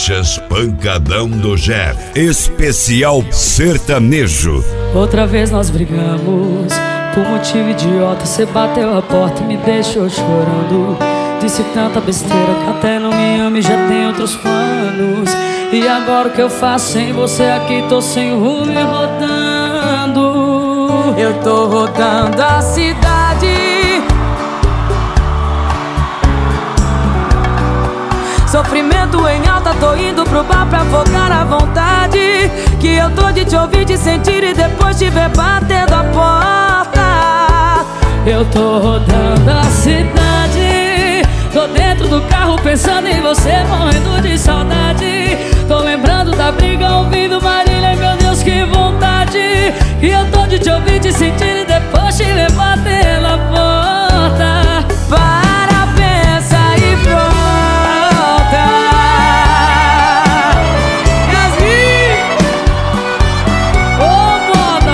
Faixas Pancadão do Jeff, especial sertanejo. Outra vez nós brigamos, por motivo idiota. Cê bateu a porta e me deixou chorando. Disse tanta besteira que até não me ama e já tem outros planos. E agora o que eu faço sem você aqui? Tô sem rumo e rodando. Eu tô rodando a cidade, sofrimento em alta, tô indo pro bar pra afogar a vontade. Que eu tô de te ouvir, de sentir e depois te ver batendo a porta. Eu tô rodando a cidade, tô dentro do carro pensando em você, morrendo de saudade. Tô lembrando da briga, ouvindo Marília, meu Deus, que vontade. Que eu tô de te ouvir, de sentir e depois te ver batendo a porta. Para, pensa e volta. Yasmin! Ô, moda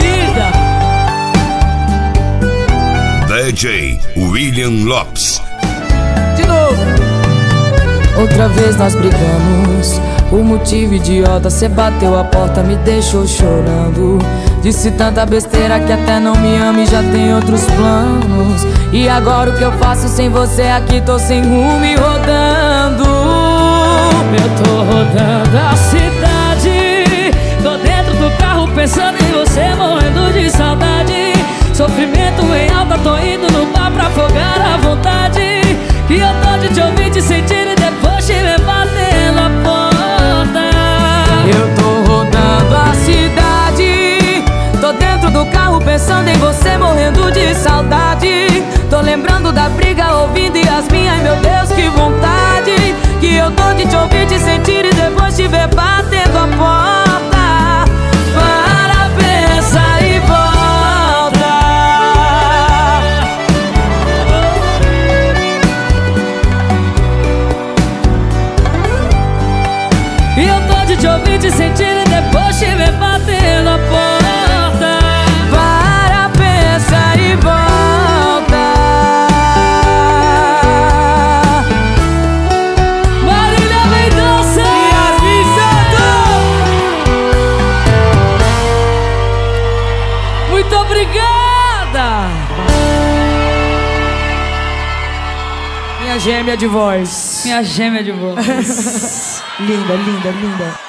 doída! DJ William Lopes. De novo. Outra vez nós brigamos, por motivo idiota. Cê bateu a porta, me deixou chorando. Disse tanta besteira que até não me ama e já tem outros planos. E agora o que eu faço sem você aqui? Tô sem rumo e rodando. Eu tô rodando a cidade, tô dentro do carro pensando em você, morrendo de saudade. Sofrimento em alta, tô indo no bar pra afogar a vontade. Que eu tô de te ouvir, te sentir e depois te ver batendo a porta. Eu tô rodando a cidade, tô dentro do carro pensando em você, morrendo de saudade. Tô lembrando da briga, ouvindo Yasmin, ai meu Deus, que vontade. Que eu tô de te ouvir, te sentir e depois te ver batendo a porta. Para, pensa e volta. E eu tô de te ouvir, te sentir e depois te ver batendo a porta. Para, pensa e volta. Marília Mendonça! Yasmin Santos! Muito obrigada! Minha gêmea de voz. Minha gêmea de voz. Linda, linda, linda.